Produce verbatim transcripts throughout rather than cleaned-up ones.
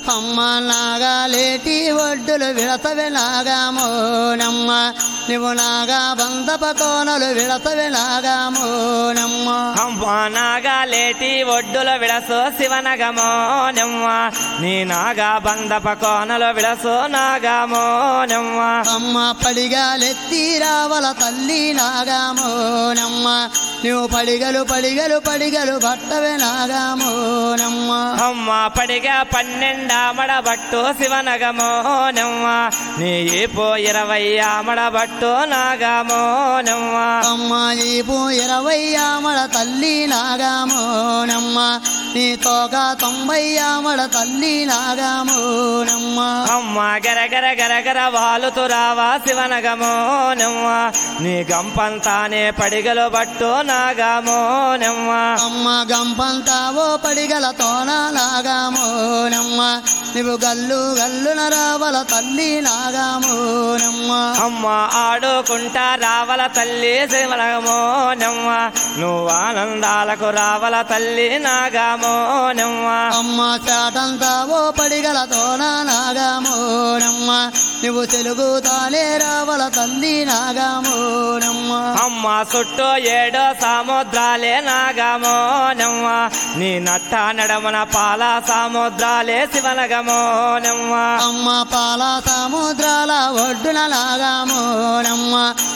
అమ్మ నాగాలేటి ఒడ్డులు విడతవి నాగమోనమ్మ నువ్వు నాగా బంధప కోనలు విడతవి నాగమోనమ్మ అమ్మ నాగాలేటి ఒడ్డులు విడసో శివనగమోనమ్మ నీ నాగా బంధప కోనలు విడసో నాగమోనమ్మ అమ్మ పడిగాలెత్తి రావల తల్లి నాగమోనమ్మ నువ్వు పడిగలు పడిగలు పడిగలు బట్టవే నాగమోనమ్మ అమ్మ పడిగా పన్నెండామడ బట్టు శివనగమోనమ్మ నీ ఈపు ఇరవై ఆమడ బట్టు నాగమోనమ్మ అమ్మ ఈపు ఇరవై ఆమడ తల్లి నాగమోనమ్మ నీ తోక తొంభై ఆమడ తల్లి నాగమోనమ్మ అమ్మ గరగర గరగర వాలుతు రావా శివనగమోనమ్మ నీ గంపంతానే పడిగలు బట్టు నాగమోనమ్మ అమ్మ గంపంతావో పడిగల తోన నాగమోనమ్మ నువ్వు గల్లు గల్లున రావల తల్లి నాగమోనమ్మ అమ్మ ఆడుకుంటా రావల తల్లి శివనగమోనమ్మ నువ్వు ఆనందాలకు రావల తల్లి నాగమోనమ్మ అమ్మ చాటంతావో పడిగల తోన నాగమోనమ్మ నువ్వు తెలుగు తాలే రావల తల్లి నాగమోనమ్మ అమ్మ చుట్టూ ఏడో సముద్రాలే నాగమోనమ్మ నీ నట్ట నడమన పాల సముద్రాలే శివనగమోనమ్మ అమ్మ పాల సముద్రాల ఒడ్డున నాగమోనమ్మ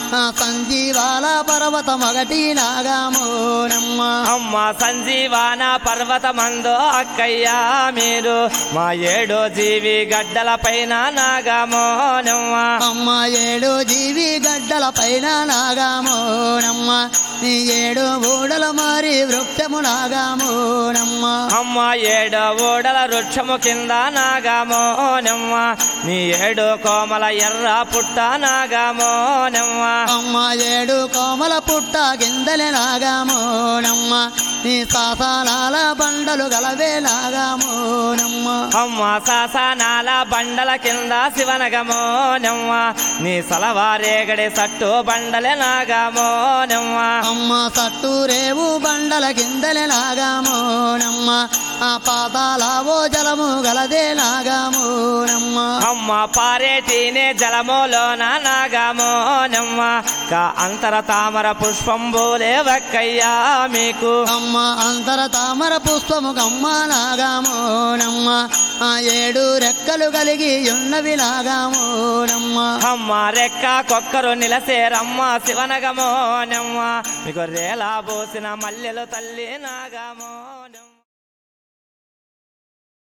సంజీవాల పర్వత మగటి నాగమోనమ్మ అమ్మ సంజీవాన పర్వతమందు అక్కయ్యా మీరు మా ఏడో జీవి గడ్డల పైన నాగమోనమ్మ అమ్మ ఏడు జీవి గడ్డల పైన నాగమోనమ్మ నీ ఏడు ఊడల మారి వృక్షము నాగమోనమ్మ అమ్మ ఏడో ఊడల వృక్షము కింద నాగమోనమ్మ నీ ఏడు కోమల ఎర్ర పుట్ట నాగమోనమ్మ అమ్మ ఏడు కోమల పుట్ట గిందెలే నాగమోనమ్మ నీ శాసనాల బండలు గలవే నాగమోనమ్మ అమ్మ శాసనాల బండల కింద శివనగమోనమ్మ నీ సలవారేగడి సట్టు బండలే నాగమోనమ్మ అమ్మ సట్టు రేవు బండల గిందెలే నాగమోనమ్మ ఆ పాతాలవో జలము గలదే నాగమోనమ్మ అమ్మ పారేటినే జలములోన నాగమోనమ్మ కా అంతర తామర పుష్పంబులే వక్కయ్యా మీకు అమ్మ అంతర తామర పుష్పము కమ్మ నాగమోనమ్మ ఆ ఏడు రెక్కలు కలిగి ఉన్నవి నాగమోనమ్మ అమ్మ రెక్క కొక్కరు నిలసేరమ్మ శివనగమోనమ్మ మీకు రేలా పోసిన మల్లెలు తల్లి నాగమోనమ్మ